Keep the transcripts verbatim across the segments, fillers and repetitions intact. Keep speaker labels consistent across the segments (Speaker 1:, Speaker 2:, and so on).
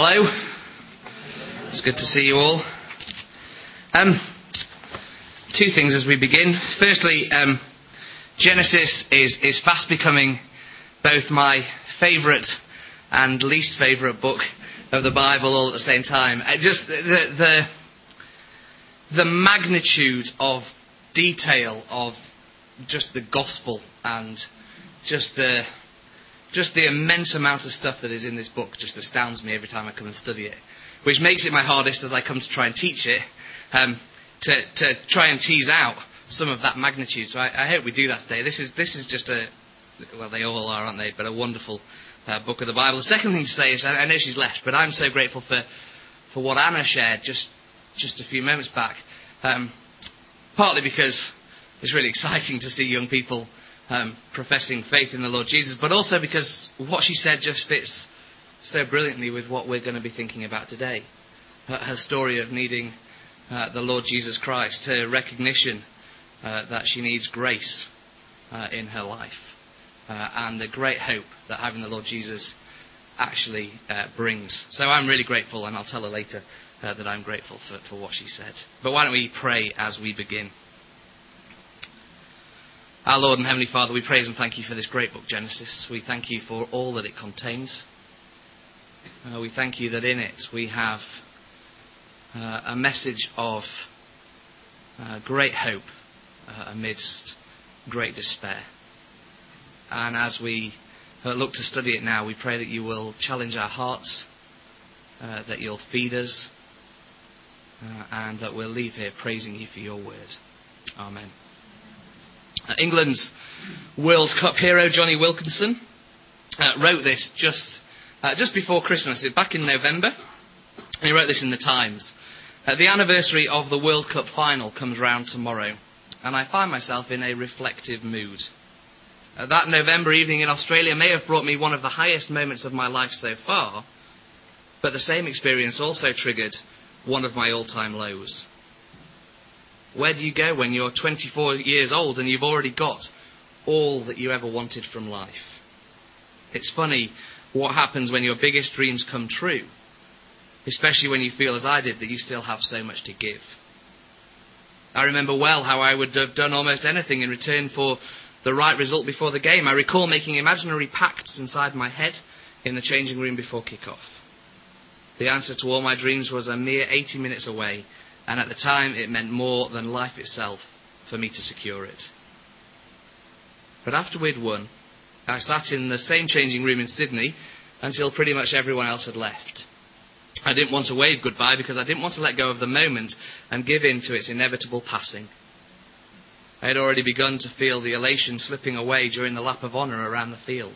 Speaker 1: Hello. It's good to see you all. Um, two things as we begin. Firstly, um, Genesis is, is fast becoming both my favourite and least favourite book of the Bible all at the same time. Uh, just the, the the magnitude of detail of just the gospel and just the just the immense amount of stuff that is in this book just astounds me every time I come and study it, which makes it my hardest as I come to try and teach it, um, to to try and tease out some of that magnitude. So I, I hope we do that today. This is this is just a, well, they all are, aren't they? But a wonderful uh, book of the Bible. The second thing to say is, I, I know she's left, but I'm so grateful for for what Anna shared just just a few moments back. Um, partly because it's really exciting to see young people um, professing faith in the Lord Jesus, but also because what she said just fits so brilliantly with what we're going to be thinking about today. Her, her story of needing uh, the Lord Jesus Christ, her recognition uh, that she needs grace uh, in her life, uh, and the great hope that having the Lord Jesus actually uh, brings. So I'm really grateful, and I'll tell her later uh, that I'm grateful for, for what she said. But why don't we pray as we begin? Our Lord and Heavenly Father, we praise and thank you for this great book, Genesis. We thank you for all that it contains. Uh, we thank you that in it we have uh, a message of uh, great hope uh, amidst great despair. And as we uh, look to study it now, we pray that you will challenge our hearts, uh, that you'll feed us, uh, and that we'll leave here praising you for your word. Amen. Uh, England's World Cup hero, Jonny Wilkinson, uh, wrote this just uh, just before Christmas, back in November. And he wrote this in the Times. Uh, the anniversary of the World Cup final comes round tomorrow, and I find myself in a reflective mood. Uh, that November evening in Australia may have brought me one of the highest moments of my life so far, but the same experience also triggered one of my all-time lows. Where do you go when you're twenty-four years old and you've already got all that you ever wanted from life? It's funny what happens when your biggest dreams come true, especially when you feel, as I did, that you still have so much to give. I remember well how I would have done almost anything in return for the right result before the game. I recall making imaginary pacts inside my head in the changing room before kick-off. The answer to all my dreams was a mere eighty minutes away, and at the time it meant more than life itself for me to secure it. But after we'd won, I sat in the same changing room in Sydney until pretty much everyone else had left. I didn't want to wave goodbye because I didn't want to let go of the moment and give in to its inevitable passing. I had already begun to feel the elation slipping away during the lap of honour around the field.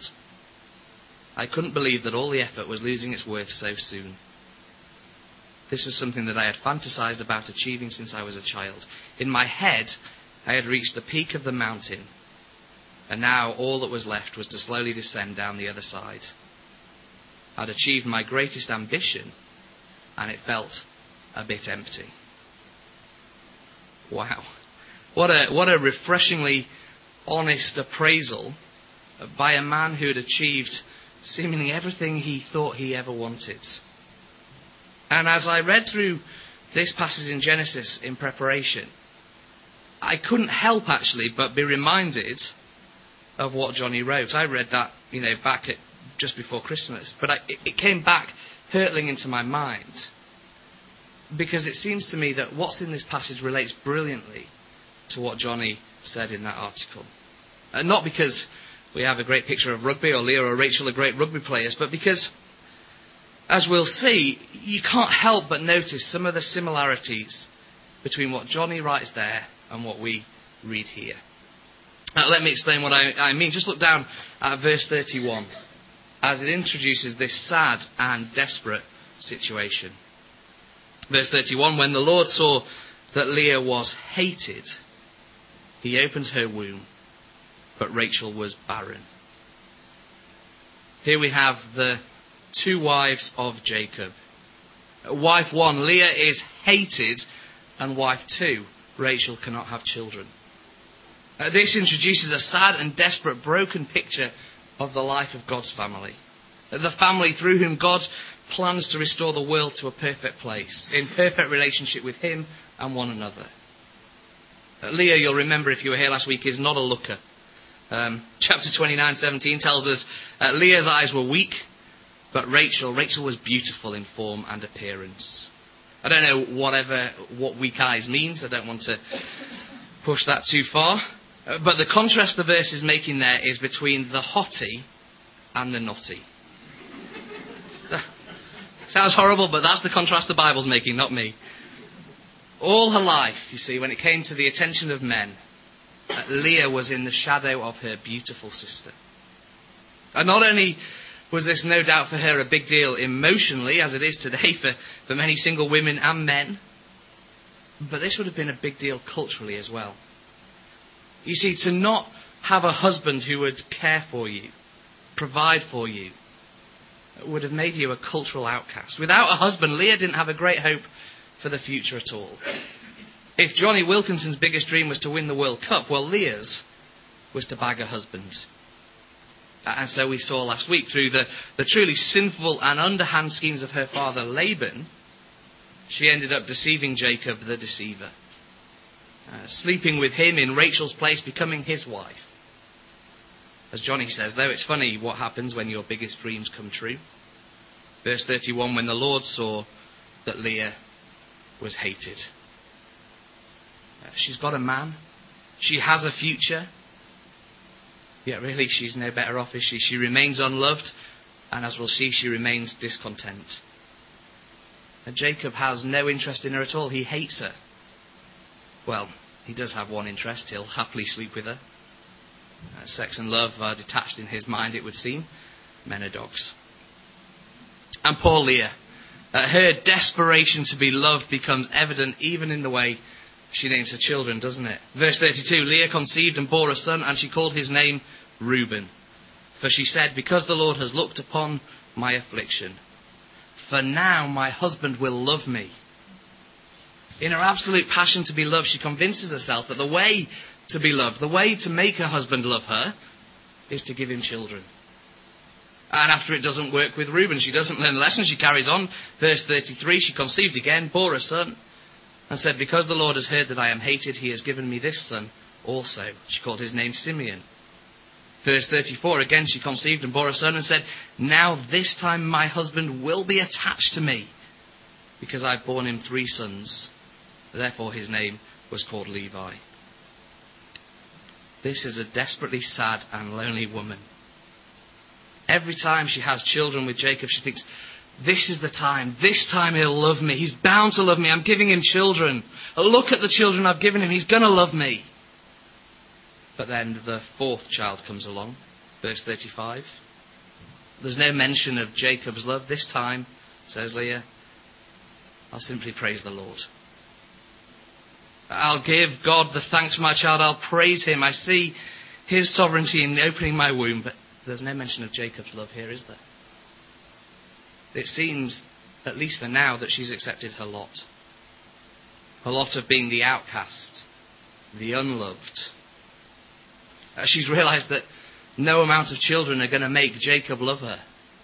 Speaker 1: I couldn't believe that all the effort was losing its worth so soon. This was something that I had fantasized about achieving since I was a child. In my head, I had reached the peak of the mountain, and now all that was left was to slowly descend down the other side. I'd achieved my greatest ambition, and it felt a bit empty. Wow. What a, what a refreshingly honest appraisal by a man who had achieved seemingly everything he thought he ever wanted. And as I read through this passage in Genesis in preparation, I couldn't help actually but be reminded of what Jonny wrote. I read that, you know, back at just before Christmas, but I, it, it came back hurtling into my mind because it seems to me that what's in this passage relates brilliantly to what Jonny said in that article. And not because we have a great picture of rugby or Leah or Rachel are great rugby players, but because, as we'll see, you can't help but notice some of the similarities between what Jonny writes there and what we read here. Now, let me explain what I, I mean. Just look down at verse thirty-one as it introduces this sad and desperate situation. Verse thirty-one, when the Lord saw that Leah was hated, he opened her womb, but Rachel was barren. Here we have the two wives of Jacob. Wife one, Leah, is hated, and wife two, Rachel, cannot have children. Uh, this introduces a sad and desperate, broken picture of the life of God's family. The family through whom God plans to restore the world to a perfect place, in perfect relationship with him and one another. Uh, Leah, you'll remember if you were here last week, is not a looker. Um, chapter twenty-nine, seventeen tells us uh, Leah's eyes were weak, but Rachel, Rachel was beautiful in form and appearance. I don't know whatever what weak eyes means. I don't want to push that too far. Uh, but the contrast the verse is making there is between the hottie and the naughty. Sounds horrible, but that's the contrast the Bible's making, not me. All her life, you see, when it came to the attention of men, uh, Leah was in the shadow of her beautiful sister. And not only was this no doubt for her a big deal emotionally, as it is today for, for many single women and men, but this would have been a big deal culturally as well. You see, to not have a husband who would care for you, provide for you, would have made you a cultural outcast. Without a husband, Leah didn't have a great hope for the future at all. If Johnny Wilkinson's biggest dream was to win the World Cup, well, Leah's was to bag a husband. And so we saw last week, through the, the truly sinful and underhand schemes of her father Laban, she ended up deceiving Jacob the deceiver. Uh, sleeping with him in Rachel's place, becoming his wife. As Johnny says, though, it's funny what happens when your biggest dreams come true. Verse thirty-one, when the Lord saw that Leah was hated. Uh, she's got a man. She has a future. Yet really she's no better off, is she? She remains unloved, and as we'll see, she remains discontent. And Jacob has no interest in her at all. He hates her. Well, he does have one interest. He'll happily sleep with her. Uh, sex and love are detached in his mind, it would seem. Men are dogs. And poor Leah. Uh, her desperation to be loved becomes evident even in the way she names her children, doesn't it? Verse thirty-two, Leah conceived and bore a son, and she called his name Reuben. For she said, because the Lord has looked upon my affliction, for now my husband will love me. In her absolute passion to be loved, she convinces herself that the way to be loved, the way to make her husband love her, is to give him children. And after it doesn't work with Reuben, she doesn't learn the lesson. She carries on. Verse thirty-three, she conceived again, bore a son, and said, because the Lord has heard that I am hated, he has given me this son also. She called his name Simeon. Verse thirty-four, again she conceived and bore a son and said, now this time my husband will be attached to me, because I've borne him three sons. Therefore his name was called Levi. This is a desperately sad and lonely woman. Every time she has children with Jacob, she thinks, this is the time. This time he'll love me. He's bound to love me. I'm giving him children. Look at the children I've given him. He's going to love me. But then the fourth child comes along. Verse thirty-five. There's no mention of Jacob's love. This time, says Leah, I'll simply praise the Lord. I'll give God the thanks for my child. I'll praise him. I see his sovereignty in opening my womb. But there's no mention of Jacob's love here, is there? It seems, at least for now, that she's accepted her lot. Her lot of being the outcast, the unloved. Uh, she's realised that no amount of children are going to make Jacob love her.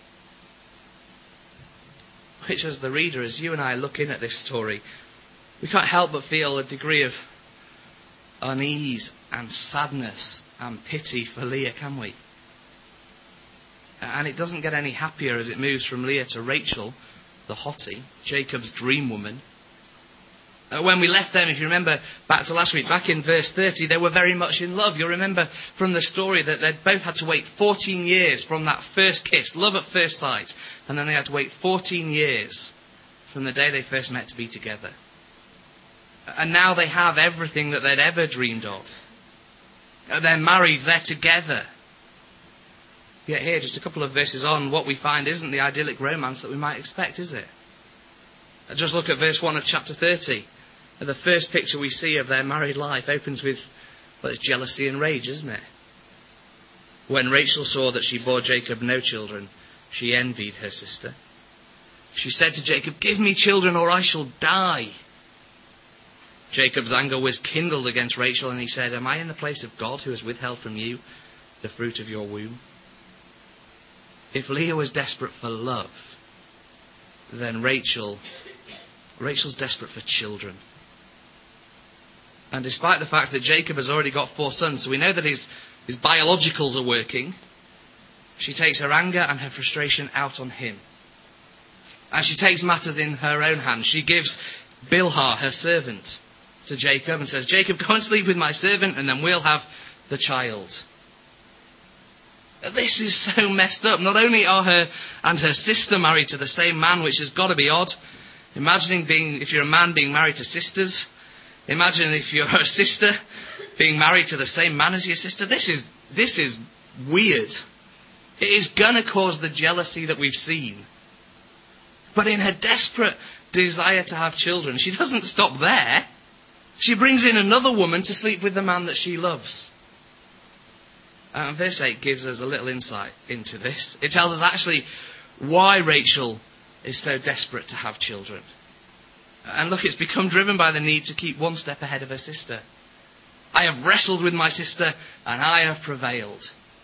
Speaker 1: Which, as the reader, as you and I look in at this story, we can't help but feel a degree of unease and sadness and pity for Leah, can we? And it doesn't get any happier as it moves from Leah to Rachel, the hottie, Jacob's dream woman. Uh, when we left them, if you remember back to last week, back in verse thirty, they were very much in love. You'll remember from the story that they'd both had to wait fourteen years from that first kiss, love at first sight, and then they had to wait fourteen years from the day they first met to be together. And now they have everything that they'd ever dreamed of. They're married, they're together. Yet here, just a couple of verses on, what we find isn't the idyllic romance that we might expect, is it? Just look at verse one of chapter thirty. The first picture we see of their married life opens with, well, it's jealousy and rage, isn't it? When Rachel saw that she bore Jacob no children, she envied her sister. She said to Jacob, give me children or I shall die. Jacob's anger was kindled against Rachel, and he said, am I in the place of God who has withheld from you the fruit of your womb? If Leah was desperate for love, then Rachel, Rachel's desperate for children. And despite the fact that Jacob has already got four sons, so we know that his, his biologicals are working, she takes her anger and her frustration out on him. And she takes matters in her own hands. She gives Bilhah, her servant, to Jacob and says, Jacob, go and sleep with my servant and then we'll have the child. This is so messed up. Not only are her and her sister married to the same man, which has got to be odd. Imagining being, if you're a man being married to sisters. Imagine if you're a sister being married to the same man as your sister. This is, this is weird. It is going to cause the jealousy that we've seen. But in her desperate desire to have children, she doesn't stop there. She brings in another woman to sleep with the man that she loves. And verse eight gives us a little insight into this. It tells us actually why Rachel is so desperate to have children. And look, it's become driven by the need to keep one step ahead of her sister. I have wrestled with my sister and I have prevailed.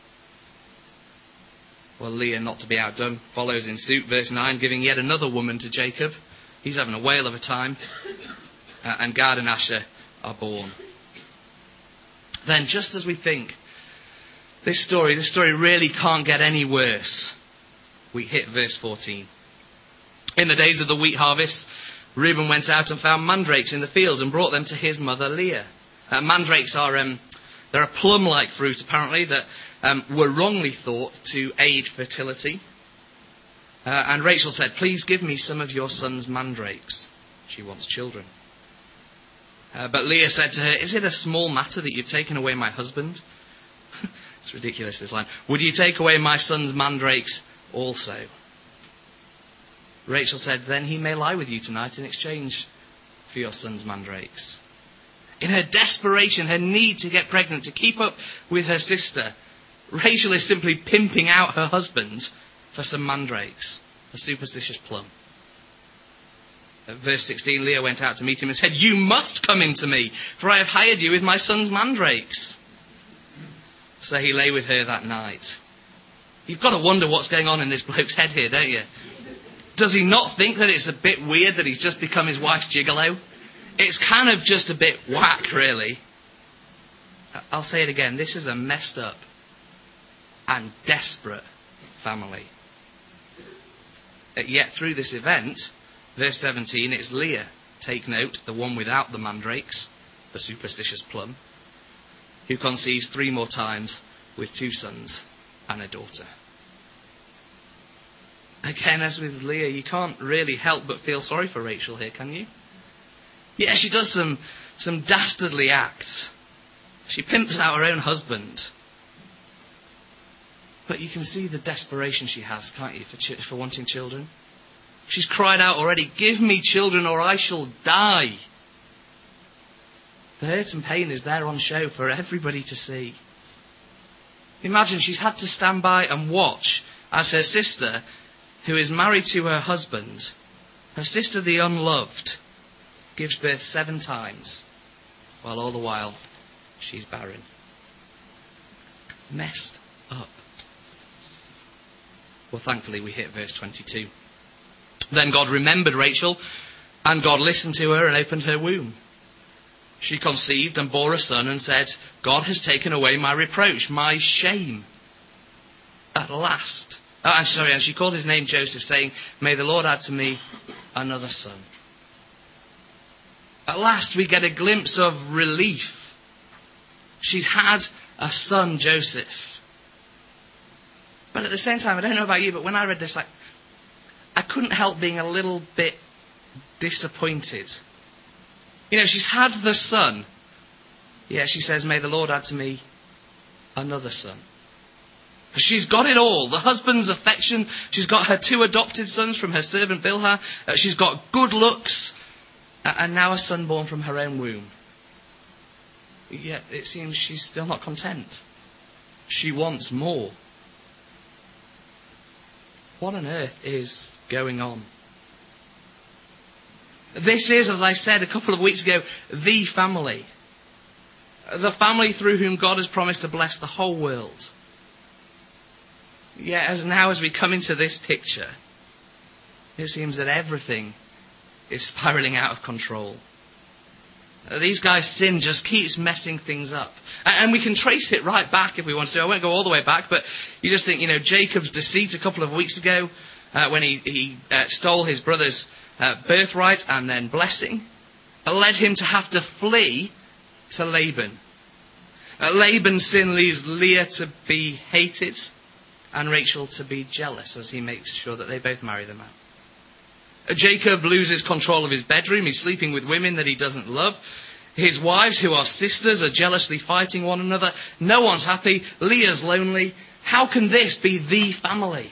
Speaker 1: Well, Leah, not to be outdone, follows in suit. Verse nine, giving yet another woman to Jacob. He's having a whale of a time. Uh, and Gad and Asher are born. Then, just as we think this story, this story really can't get any worse, we hit verse fourteen. In the days of the wheat harvest, Reuben went out and found mandrakes in the fields and brought them to his mother Leah. Uh, mandrakes are um, they're a plum-like fruit, apparently, that um, were wrongly thought to aid fertility. Uh, and Rachel said, please give me some of your son's mandrakes. She wants children. Uh, but Leah said to her, is it a small matter that you've taken away my husband? It's ridiculous, this line. Would you take away my son's mandrakes also? Rachel said, then he may lie with you tonight in exchange for your son's mandrakes. In her desperation, her need to get pregnant, to keep up with her sister, Rachel is simply pimping out her husband for some mandrakes, a superstitious plum. At verse sixteen, Leah went out to meet him and said, you must come in to me, for I have hired you with my son's mandrakes. So he lay with her that night. You've got to wonder what's going on in this bloke's head here, don't you? Does he not think that it's a bit weird that he's just become his wife's gigolo? It's kind of just a bit whack, really. I'll say it again. This is a messed up and desperate family. Yet through this event, verse seventeen, it's Leah, take note, the one without the mandrakes, the superstitious plum, who conceives three more times with two sons and a daughter. Again, as with Leah, you can't really help but feel sorry for Rachel here, can you? Yeah, she does some, some dastardly acts. She pimps out her own husband. But you can see the desperation she has, can't you, for, ch- for wanting children? She's cried out already, give me children or I shall die. The hurt and pain is there on show for everybody to see. Imagine she's had to stand by and watch as her sister, who is married to her husband, her sister the unloved, gives birth seven times, while all the while she's barren. Messed up. Well, thankfully we hit verse twenty-two. Then God remembered Rachel, and God listened to her and opened her womb. She conceived and bore a son and said, God has taken away my reproach, my shame. At last. Oh, I'm sorry, and she called his name Joseph, saying, may the Lord add to me another son. At last we get a glimpse of relief. She's had a son, Joseph. But at the same time, I don't know about you, but when I read this, I, I couldn't help being a little bit disappointed. You know, she's had the son. Yeah, she says, may the Lord add to me another son. She's got it all. The husband's affection. She's got her two adopted sons from her servant Bilhah. Uh, she's got good looks. Uh, and now a son born from her own womb. Yet it seems she's still not content. She wants more. What on earth is going on? This is, as I said a couple of weeks ago, the family. The family through whom God has promised to bless the whole world. Yet as now as we come into this picture, it seems that everything is spiraling out of control. These guys' sin just keeps messing things up. And we can trace it right back if we want to. I won't go all the way back, but you just think, you know, Jacob's deceit a couple of weeks ago uh, when he, he uh, stole his brother's uh, birthright and then blessing, uh, led him to have to flee to Laban. Uh, Laban's sin leaves Leah to be hated and Rachel to be jealous as he makes sure that they both marry the man. Jacob loses control of his bedroom. He's sleeping with women that he doesn't love. His wives, who are sisters, are jealously fighting one another. No one's happy. Leah's lonely. How can this be the family?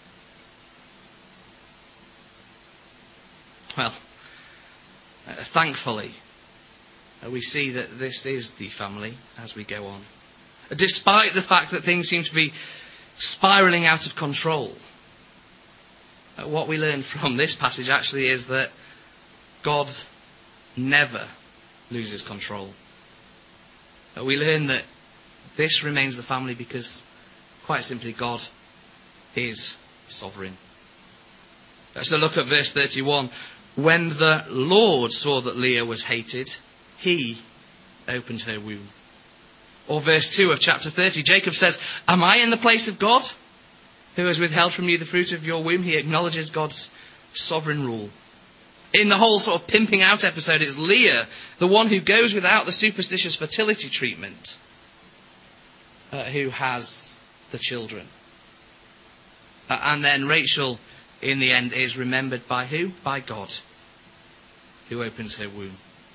Speaker 1: Well, uh, thankfully, uh, we see that this is the family as we go on. Despite the fact that things seem to be spiralling out of control, what we learn from this passage actually is that God never loses control. We learn that this remains the family because, quite simply, God is sovereign. So look at verse thirty-one. When the Lord saw that Leah was hated, he opened her womb. Or verse two of chapter thirty, Jacob says, am I in the place of God, who has withheld from you the fruit of your womb? He acknowledges God's sovereign rule. In the whole sort of pimping out episode, it's Leah, the one who goes without the superstitious fertility treatment, uh, who has the children. Uh, and then Rachel, in the end, is remembered by who? By God, who opens her womb.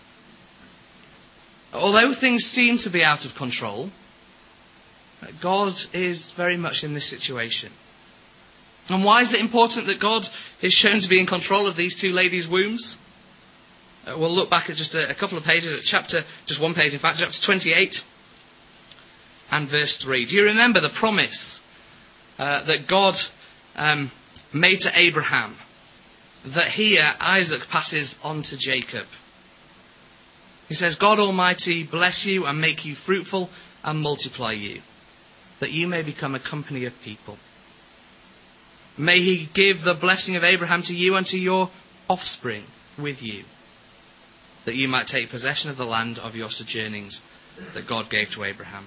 Speaker 1: Although things seem to be out of control, God is very much in this situation. And why is it important that God is shown to be in control of these two ladies' wombs? Uh, we'll look back at just a, a couple of pages, at chapter, just one page in fact, chapter twenty-eight and verse three. Do you remember the promise uh, that God um, made to Abraham, that here Isaac passes on to Jacob? He says, God Almighty bless you and make you fruitful and multiply you, that you may become a company of people. May he give the blessing of Abraham to you and to your offspring with you, that you might take possession of the land of your sojournings that God gave to Abraham.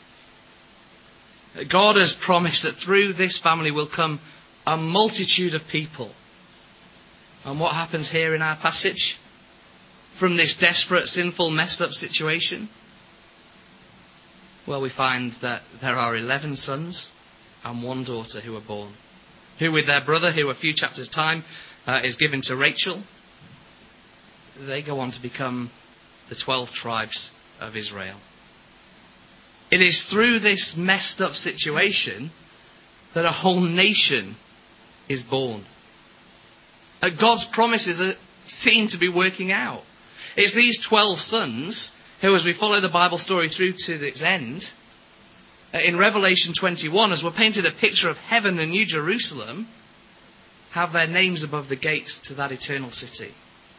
Speaker 1: God has promised that through this family will come a multitude of people. And what happens here in our passage? From this desperate, sinful, messed up situation? Well, we find that there are eleven sons and one daughter who are born, who with their brother, who a few chapters' time uh, is given to Rachel, they go on to become the twelve tribes of Israel. It is through this messed up situation that a whole nation is born. Uh, God's promises are seen to be working out. It's these twelve sons who, as we follow the Bible story through to its end, in Revelation twenty-one, as we're painted a picture of heaven and New Jerusalem, have their names above the gates to that eternal city.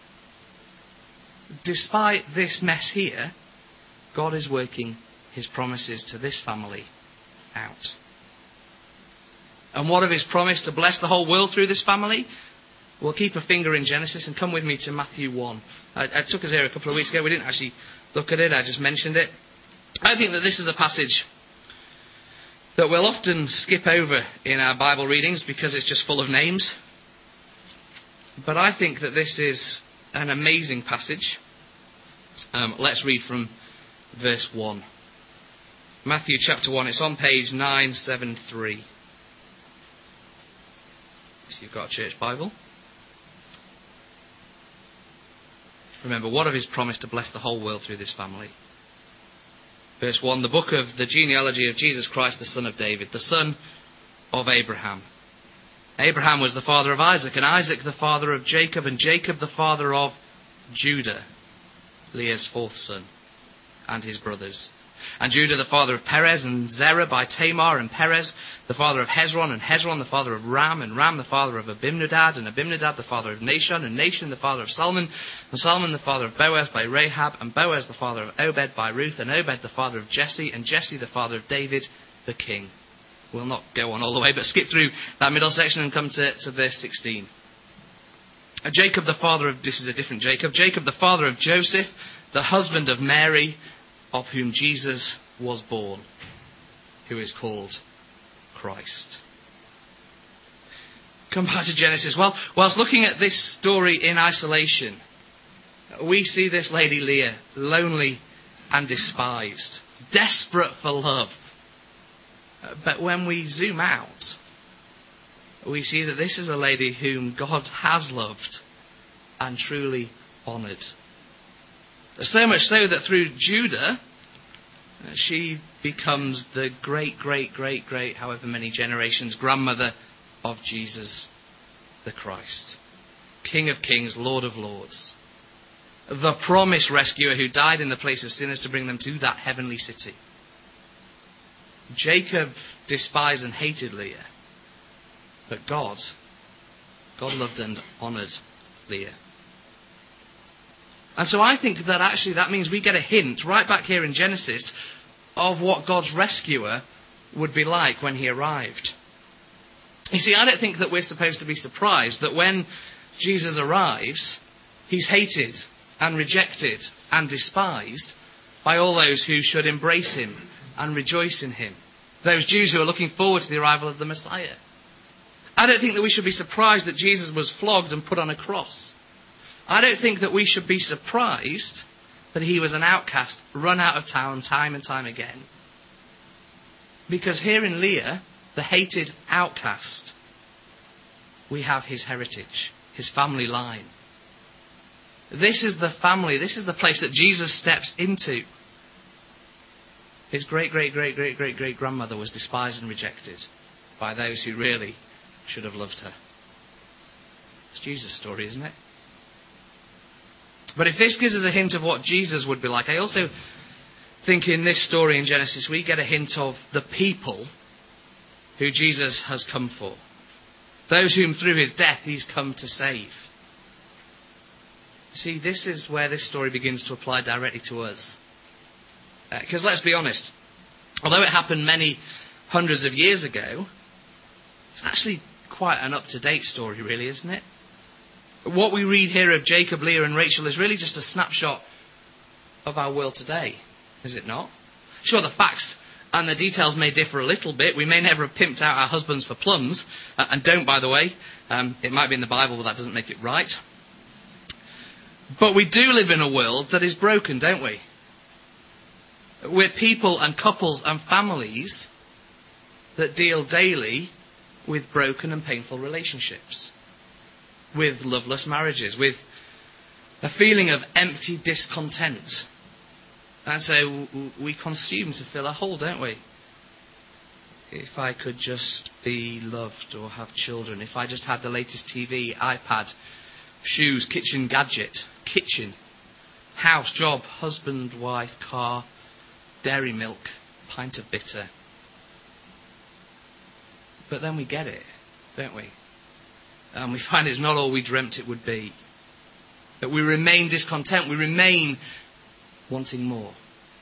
Speaker 1: Despite this mess here, God is working his promises to this family out. And what of his promise to bless the whole world through this family? We'll keep a finger in Genesis and come with me to Matthew one. I, I took us here a couple of weeks ago. We didn't actually look at it. I just mentioned it. I think that this is a passage that we'll often skip over in our Bible readings because it's just full of names. But I think that this is an amazing passage. Um, let's read from verse one. Matthew chapter one. It's on page nine seventy-three. If you've got a church Bible. Remember, what of his promise to bless the whole world through this family? Verse one, the book of the genealogy of Jesus Christ, the son of David, the son of Abraham. Abraham was the father of Isaac, and Isaac the father of Jacob, and Jacob the father of Judah, Leah's fourth son, and his brothers. And Judah the father of Perez, and Zerah by Tamar, and Perez the father of Hezron, and Hezron the father of Ram, and Ram the father of Abinadab, and Abinadab the father of Nashon, and Nashon the father of Salmon, and Salmon the father of Boaz by Rahab, and Boaz the father of Obed by Ruth, and Obed the father of Jesse, and Jesse the father of David the king. We'll not go on all the way, but skip through that middle section and come to, to verse sixteen. Jacob, the father of, this is a different Jacob, Jacob, the father of Joseph, the husband of Mary, of whom Jesus was born, who is called Christ. Come back to Genesis. Well, whilst looking at this story in isolation, we see this lady Leah, lonely and despised, desperate for love. But when we zoom out, we see that this is a lady whom God has loved and truly honoured. So much so that through Judah, she becomes the great, great, great, great, however many generations, grandmother of Jesus the Christ. King of kings, Lord of lords. The promised rescuer who died in the place of sinners to bring them to that heavenly city. Jacob despised and hated Leah. But God, God loved and honoured Leah. And so I think that actually that means we get a hint right back here in Genesis of what God's rescuer would be like when he arrived. You see, I don't think that we're supposed to be surprised that when Jesus arrives, he's hated and rejected and despised by all those who should embrace him and rejoice in him. Those Jews who are looking forward to the arrival of the Messiah. I don't think that we should be surprised that Jesus was flogged and put on a cross. I don't think that we should be surprised that he was an outcast, run out of town time and time again. Because here in Leah, the hated outcast, we have his heritage, his family line. This is the family, this is the place that Jesus steps into. His great, great, great, great, great, great grandmother was despised and rejected by those who really should have loved her. It's Jesus' story, isn't it? But if this gives us a hint of what Jesus would be like, I also think in this story in Genesis we get a hint of the people who Jesus has come for. Those whom through his death he's come to save. See, this is where this story begins to apply directly to us. Because uh, let's be honest, although it happened many hundreds of years ago, it's actually quite an up-to-date story, really, isn't it? What we read here of Jacob, Leah and Rachel is really just a snapshot of our world today, is it not? Sure, the facts and the details may differ a little bit. We may never have pimped out our husbands for plums, uh, and don't, by the way. Um, it might be in the Bible, but that doesn't make it right. But we do live in a world that is broken, don't we? We're people and couples and families that deal daily with broken and painful relationships, with loveless marriages, with a feeling of empty discontent. And so we consume to fill a hole, don't we? If I could just be loved or have children, if I just had the latest T V, iPad, shoes, kitchen gadget, kitchen, house, job, husband, wife, car, dairy milk, pint of bitter. But then we get it, don't we? And we find it's not all we dreamt it would be. That we remain discontent, we remain wanting more.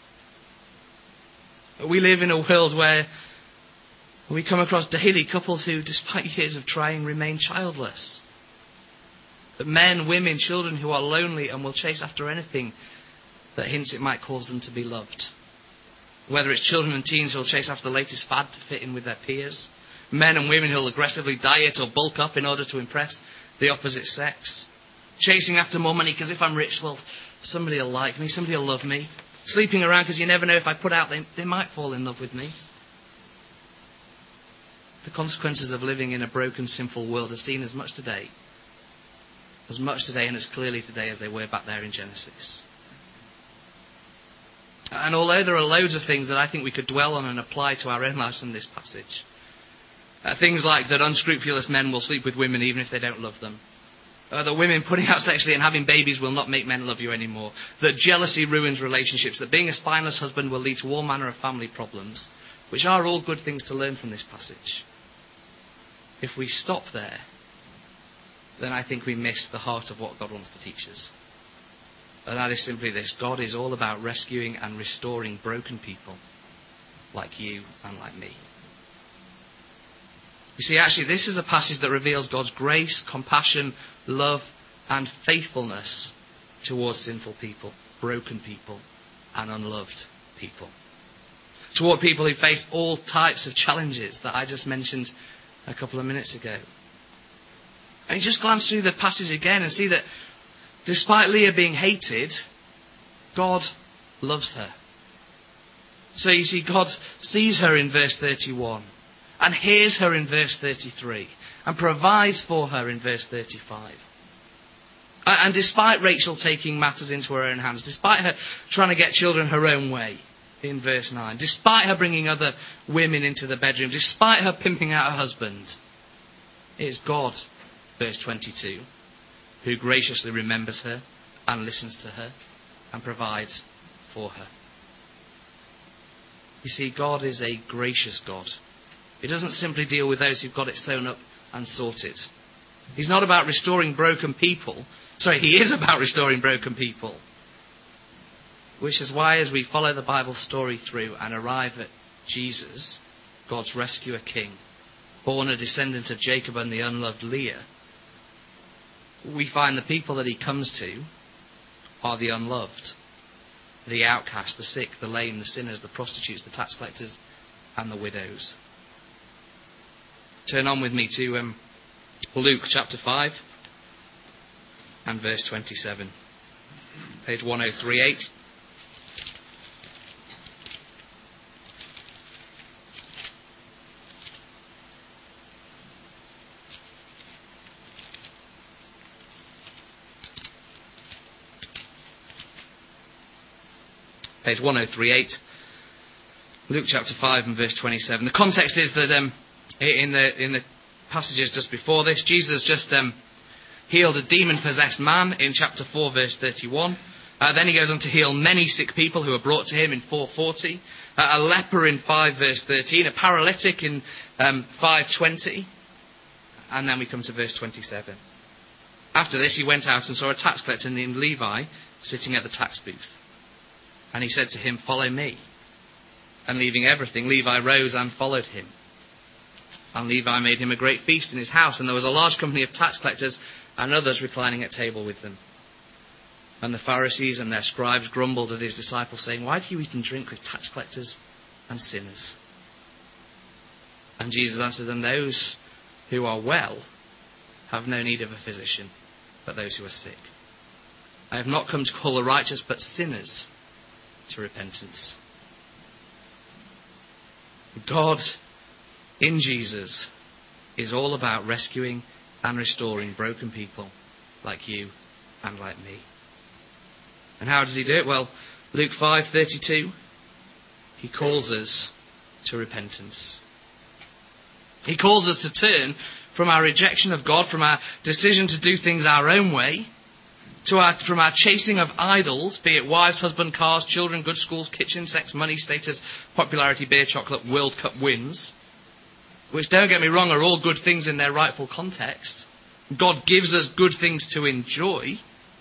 Speaker 1: We live in a world where we come across daily couples who, despite years of trying, remain childless. That men, women, children who are lonely and will chase after anything that hints it might cause them to be loved. Whether it's children and teens who will chase after the latest fad to fit in with their peers. Men and women who will aggressively diet or bulk up in order to impress the opposite sex. Chasing after more money because if I'm rich, well, somebody will like me, somebody will love me. Sleeping around because you never know if I put out, they, they might fall in love with me. The consequences of living in a broken, sinful world are seen as much today, as much today and as clearly today as they were back there in Genesis. And although there are loads of things that I think we could dwell on and apply to our own lives from this passage, uh, things like that unscrupulous men will sleep with women even if they don't love them. Uh, that women putting out sexually and having babies will not make men love you anymore. That jealousy ruins relationships. That being a spineless husband will lead to all manner of family problems. Which are all good things to learn from this passage. If we stop there, then I think we miss the heart of what God wants to teach us. And that is simply this. God is all about rescuing and restoring broken people like you and like me. You see, actually, this is a passage that reveals God's grace, compassion, love, and faithfulness towards sinful people, broken people, and unloved people. Toward people who face all types of challenges that I just mentioned a couple of minutes ago. And you just glance through the passage again and see that despite Leah being hated, God loves her. So you see, God sees her in verse thirty-one and hears her in verse thirty-three and provides for her in verse thirty-five. And despite Rachel taking matters into her own hands, despite her trying to get children her own way in verse nine, despite her bringing other women into the bedroom, despite her pimping out her husband, it is God, verse twenty-two, who graciously remembers her and listens to her and provides for her. You see, God is a gracious God. He doesn't simply deal with those who've got it sewn up and sorted. He's not about restoring broken people. Sorry, he is about restoring broken people. Which is why, as we follow the Bible story through and arrive at Jesus, God's rescuer king, born a descendant of Jacob and the unloved Leah, we find the people that he comes to are the unloved, the outcast, the sick, the lame, the sinners, the prostitutes, the tax collectors, and the widows. Turn on with me to um, Luke chapter five and verse twenty-seven. Page one oh three eight. Page one oh three eight, Luke chapter five and verse twenty-seven. The context is that um, in the in the passages just before this, Jesus just um, healed a demon-possessed man in chapter four, verse thirty-one. Uh, then he goes on to heal many sick people who are brought to him in four forty. Uh, a leper in five, verse thirteen. A paralytic in um, five twenty. And then we come to verse twenty-seven. After this, he went out and saw a tax collector named Levi sitting at the tax booth. And he said to him, "Follow me." And leaving everything, Levi rose and followed him. And Levi made him a great feast in his house, and there was a large company of tax collectors and others reclining at table with them. And the Pharisees and their scribes grumbled at his disciples, saying, "Why do you eat and drink with tax collectors and sinners?" And Jesus answered them, "Those who are well have no need of a physician, but those who are sick. I have not come to call the righteous, but sinners to repentance." God in Jesus is all about rescuing and restoring broken people like you and like me. And how does he do it? Well, Luke five thirty-two, he calls us to repentance. He calls us to turn from our rejection of God, from our decision to do things our own way, to our, from our chasing of idols, be it wives, husband, cars, children, good schools, kitchen, sex, money, status, popularity, beer, chocolate, World Cup wins, which, don't get me wrong, are all good things in their rightful context. God gives us good things to enjoy,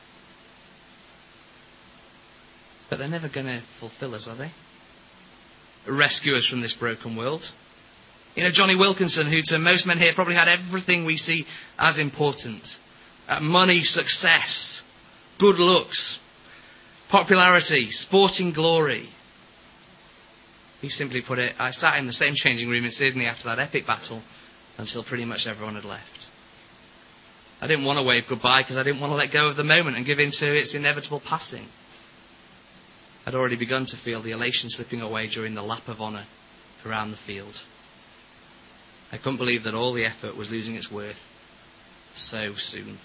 Speaker 1: but they're never going to fulfill us, are they? Rescue us from this broken world. You know, Johnny Wilkinson, who to most men here probably had everything we see as important. Uh, money, success, good looks, popularity, sporting glory. He simply put it, "I sat in the same changing room in Sydney after that epic battle until pretty much everyone had left. I didn't want to wave goodbye because I didn't want to let go of the moment and give in to its inevitable passing. I'd already begun to feel the elation slipping away during the lap of honour around the field. I couldn't believe that all the effort was losing its worth so soon."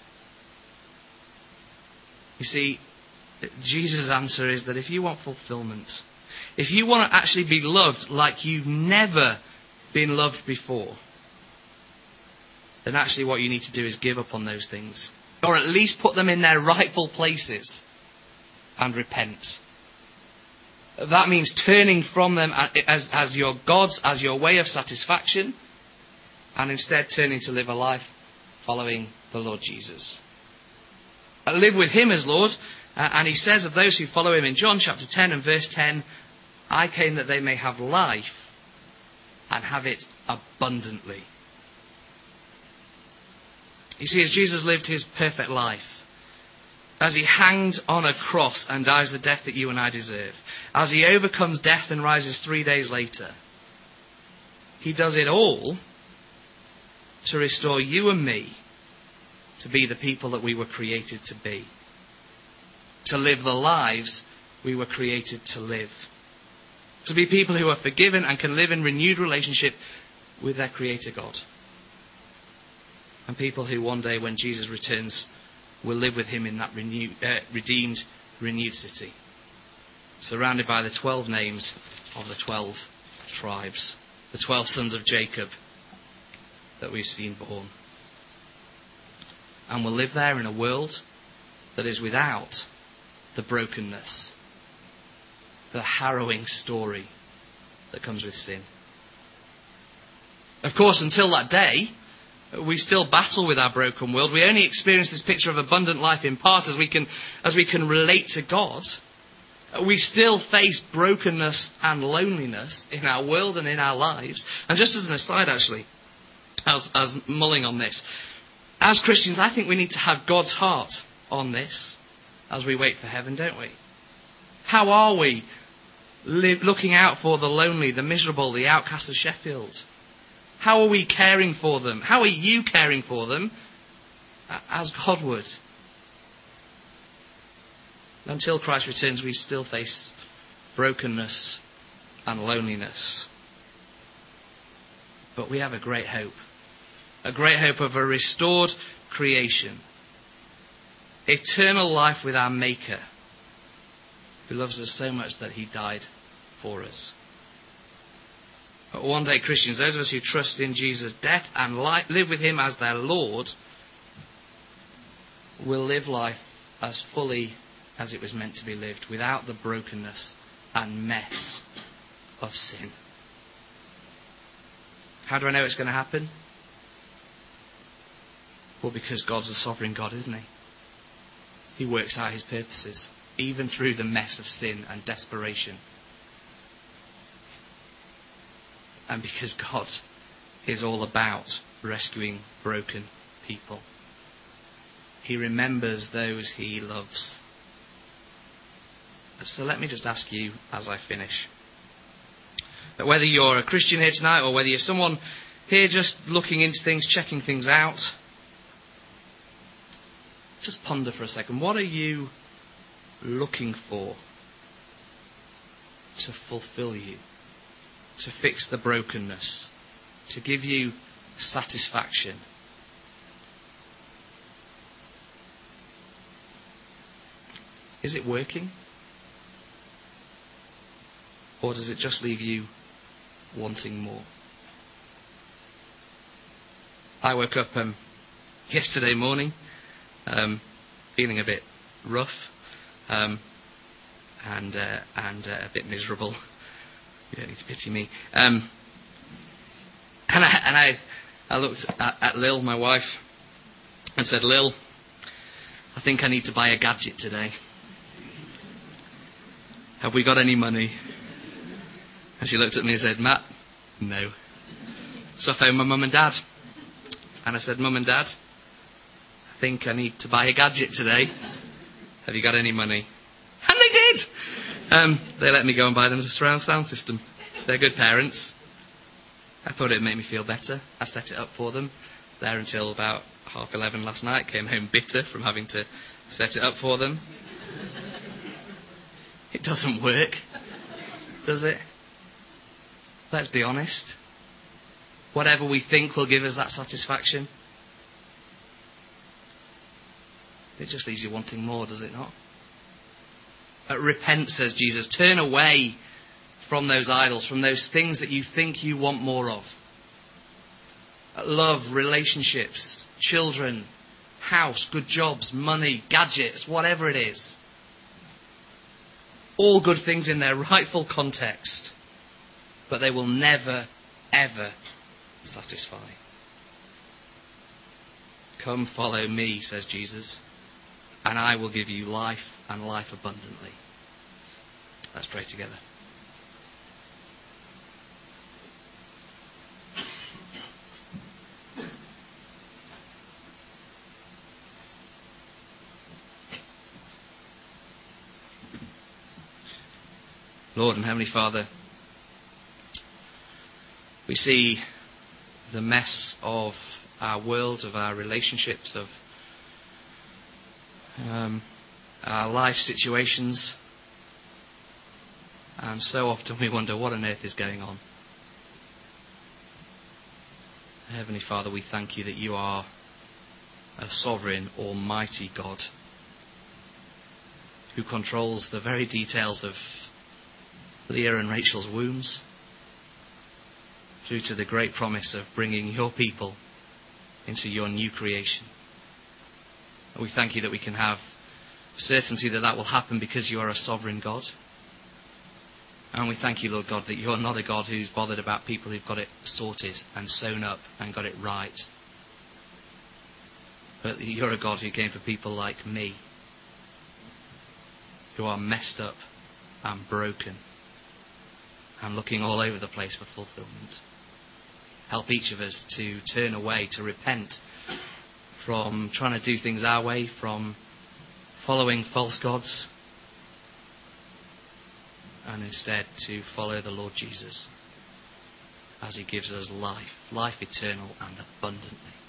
Speaker 1: You see, Jesus' answer is that if you want fulfillment, if you want to actually be loved like you've never been loved before, then actually what you need to do is give up on those things. Or at least put them in their rightful places and repent. That means turning from them as, as your gods, as your way of satisfaction, and instead turning to live a life following the Lord Jesus. Live with him as Lord. Uh, and he says of those who follow him in John chapter ten and verse ten, "I came that they may have life and have it abundantly." You see, as Jesus lived his perfect life, as he hangs on a cross and dies the death that you and I deserve, as he overcomes death and rises three days later, he does it all to restore you and me to be the people that we were created to be, to live the lives we were created to live, to be people who are forgiven and can live in renewed relationship with their Creator God, and people who one day when Jesus returns will live with him in that renewed, uh, redeemed, renewed city, surrounded by the twelve names of the twelve tribes, the twelve sons of Jacob that we've seen born. And we'll live there in a world that is without the brokenness, the harrowing story that comes with sin. Of course, until that day, we still battle with our broken world. We only experience this picture of abundant life in part as we can, as we can relate to God. We still face brokenness and loneliness in our world and in our lives. And just as an aside, actually, as, as mulling on this, as Christians, I think we need to have God's heart on this as we wait for heaven, don't we? How are we live, looking out for the lonely, the miserable, the outcasts of Sheffield? How are we caring for them? How are you caring for them as God would? Until Christ returns, we still face brokenness and loneliness. But we have a great hope. A great hope of a restored creation. Eternal life with our Maker, who loves us so much that he died for us. But one day, Christians, those of us who trust in Jesus' death and life, live with him as their Lord, will live life as fully as it was meant to be lived, without the brokenness and mess of sin. How do I know it's going to happen? Well, because God's a sovereign God, isn't he? He works out his purposes, even through the mess of sin and desperation. And because God is all about rescuing broken people. He remembers those he loves. So let me just ask you as I finish, that whether you're a Christian here tonight or whether you're someone here just looking into things, checking things out, just ponder for a second. What are you looking for to fulfill you, to fix the brokenness, to give you satisfaction? Is it working? Or does it just leave you wanting more? I woke up um, yesterday morning um, feeling a bit rough um, and uh, and uh, a bit miserable. You don't need to pity me. Um, and I and I, I looked at, at Lil, my wife, and said, "Lil, I think I need to buy a gadget today. Have we got any money?" And she looked at me and said, "Matt, no." So I phoned my mum and dad. And I said, "Mum and Dad, I think I need to buy a gadget today. Have you got any money?" And they did! Um, they let me go and buy them a surround sound system. They're good parents. I thought it would make me feel better. I set it up for them. There until about half eleven last night. Came home bitter from having to set it up for them. It doesn't work, does it? Let's be honest. Whatever we think will give us that satisfaction, it just leaves you wanting more, does it not? Uh, repent, says Jesus. Turn away from those idols, from those things that you think you want more of. Uh, love, relationships, children, house, good jobs, money, gadgets, whatever it is. All good things in their rightful context. But they will never, ever satisfy. Come follow me, says Jesus, and I will give you life and life abundantly. Let's pray together. Lord and Heavenly Father, we see the mess of our world, of our relationships, of um, our life situations, and so often we wonder what on earth is going on. Heavenly Father, we thank you that you are a sovereign, almighty God who controls the very details of Leah and Rachel's wombs, through to the great promise of bringing your people into your new creation. And we thank you that we can have certainty that that will happen because you are a sovereign God. And we thank you, Lord God, that you're not a God who's bothered about people who've got it sorted and sewn up and got it right. But you're a God who came for people like me, who are messed up and broken and looking all over the place for fulfillment. Help each of us to turn away, to repent from trying to do things our way, from following false gods, and instead to follow the Lord Jesus as he gives us life, life eternal and abundantly.